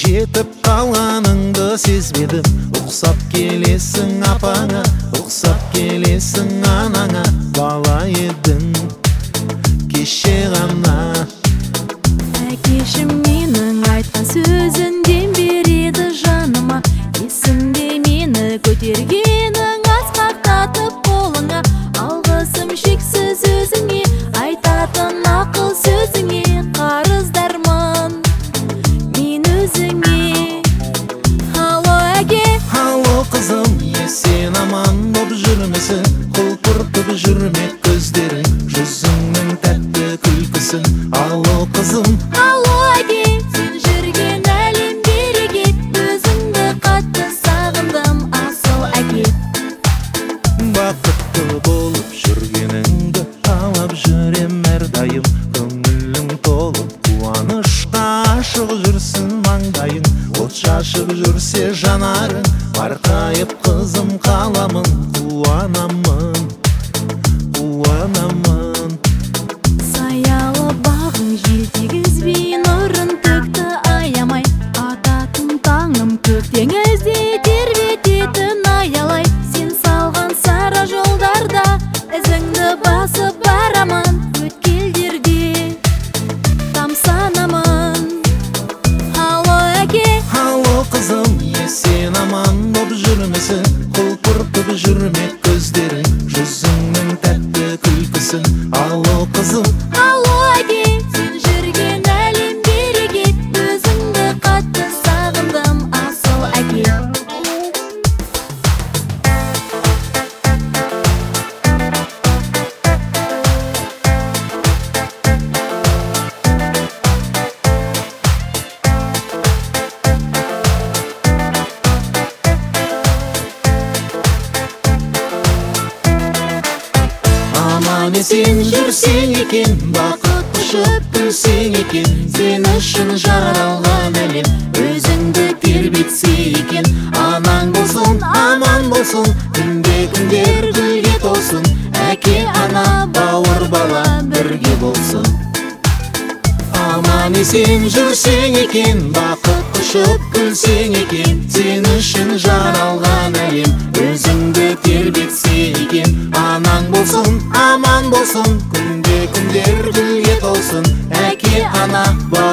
жетіп қалғаныңды сезбедім. Ұқсап келесің апаңа, ұқсап келесің анаңа. Бала едің кеше ғана. Әкешім менің айтқан сөзінден береді жаныма. Есімде мені көтергенің, асқақтатып қолыңа. Алғысым шексіз өзіңе, айтатын ақыл сөзіңе. Қарыздармын мен өзіңе. Алло әке, Алло қызым, есен аман боп жүрмесің? Құлпыртып жүрмек көздерің, жүзіңнің тәтті күлкісін. Алло қызым, алло әке, сен жүрген әлем берекет. Өзіңді қатты сағындым, асыл әке. бақытты болып жүргеніңді қалап жүрем әрдайым. Көңілің толып қуанышқа ашық жүрсін маңдайың. От шашып жүрсе жанарың, марқайып қызым қаламын. Қуанамын, қуанамын. Саялы бағың жел тигізбей, нұрын төкті аямай. Ататын таңым көк теңізде тербететін аялай. Сен салған сара жолдарда ізіңді басып барамын. Өткелдерде тамсанамын. Алло әке, Алло қызым, есен аман боп жүрмесің? Құлпыртып жүрмек көздерің, жүзіңнің тәтті күлкісін. Алло қызым, алло әке, сен жүрген әлем берекет. Өзіңді қатты сағындым, асыл әке. аман есен жүрсең екен, бақыт құшып күлсең екен. Сен үшін жаралған әлем өзіңді тербетсе екен. Анаң болсын, аман болсын, күнде күндер гүлге толсын. Әке, ана, бауыр бала бірге болсын. Аман есен жүрсең екен, бақыт құшып күлсең екен. Сен үшін жаралған әлем өзіңді тербетсе екен. Анаң болсын, аман болсын, күнде күндер гүлге толсын. Әке, ана,